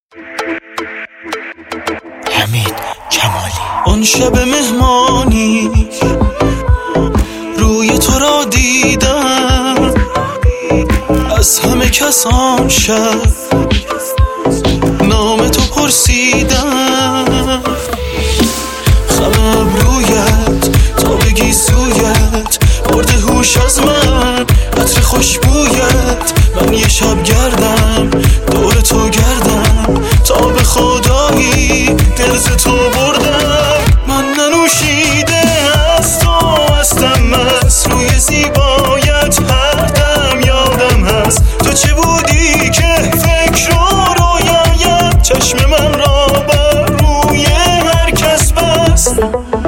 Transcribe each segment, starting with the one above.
حمید کمالی. اون شب مهمانی روی تو را دیدم، از همه کسان شب نام تو پرسیدم. خم ابرویت تا بگی سویت برده هوش از من، عطر خوشبویت من یه شب گردم دور تو گردم تا به خدایی دل ز تو بردم. من ننوشیده از تو هستم مست، روی زیبایت هر دم یادم هست تو چه بودی که فکر و رویایت چشم من را بر روی هر کس بست.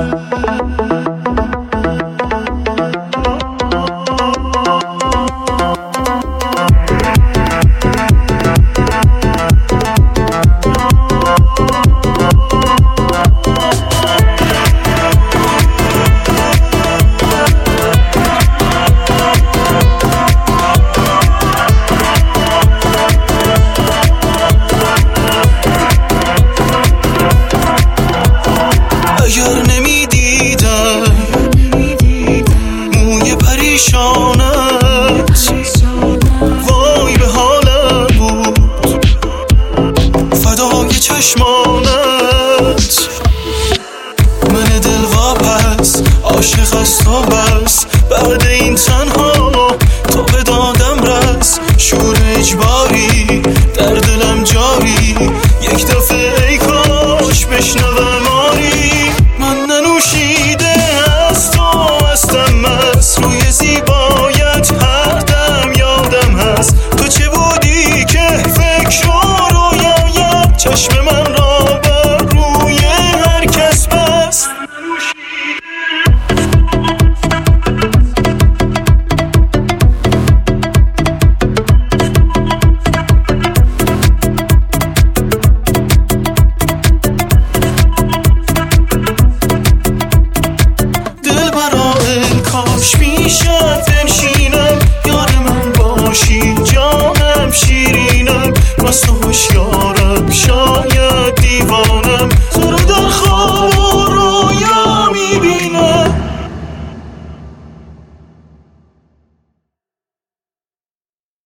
اگر نمیدیدم موی پریشانت وای به حالم بود فدای چشمانت. من دل واپس عاشق از تو بس، بعد این تنها تو به دادم رس. شور اجباری در دلم جاری، یک دفعه ای کاش بشنوم آری. من ننوشیده از تو هستم مست، روی زیبایت هر دم یادم هست تو چه بودی که فکر و رویایت چشم من را بر روی هر کس بست. کاش میشد بنشینم یار من باشی، جانم شیرینم مست و هوشیارم.